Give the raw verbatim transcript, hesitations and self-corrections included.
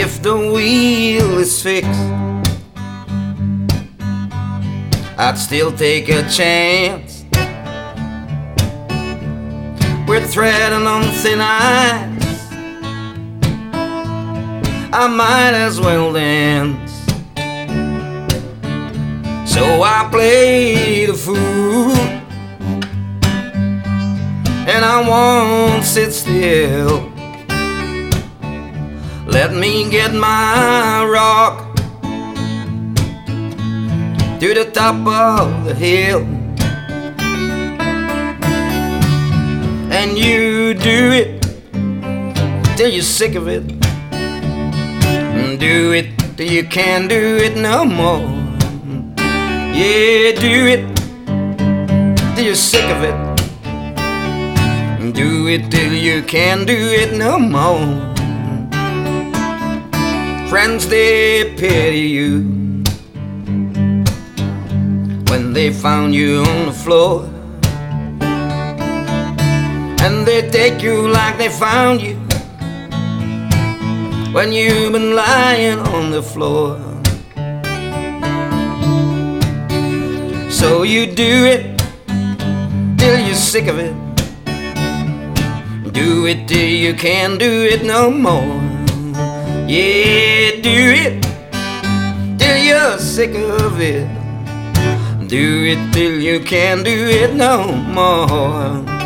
if the wheel is fixed, I'd still take a chance. We're treading on thin ice, I might as well dance. So I play the fool, and I won't sit still. Let me get my rock to the top of the hill, and you do it till you're sick of it. Do it till you can't do it no more. Yeah, do it till you're sick of it. Do it till you can't do it no more. Friends, they pity you when they found you on the floor, and they take you like they found you when you've been lying on the floor. So you do it till you're sick of it. Do it till you can't do it no more. Yeah, do it till you're sick of it. Do it till you can't do it no more.